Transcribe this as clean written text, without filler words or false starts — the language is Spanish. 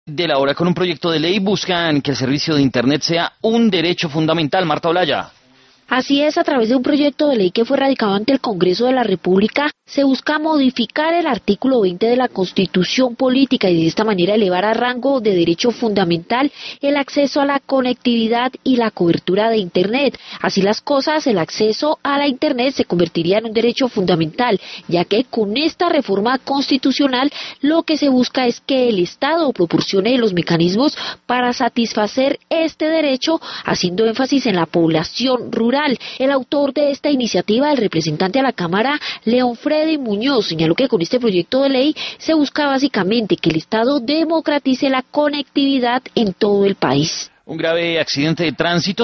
De la hora con un proyecto de ley buscan que el servicio de Internet sea un derecho fundamental. Marta Olaya. Así es, a través de un proyecto de ley que fue radicado ante el Congreso de la República, se busca modificar el artículo 20 de la Constitución Política y de esta manera elevar a rango de derecho fundamental el acceso a la conectividad y la cobertura de Internet. Así las cosas, el acceso a la Internet se convertiría en un derecho fundamental, ya que con esta reforma constitucional lo que se busca es que el Estado proporcione los mecanismos para satisfacer este derecho, haciendo énfasis en la población rural. El autor de esta iniciativa, el representante a la Cámara, León Freddy Muñoz, señaló que con este proyecto de ley se busca básicamente que el Estado democratice la conectividad en todo el país. Un grave accidente de tránsito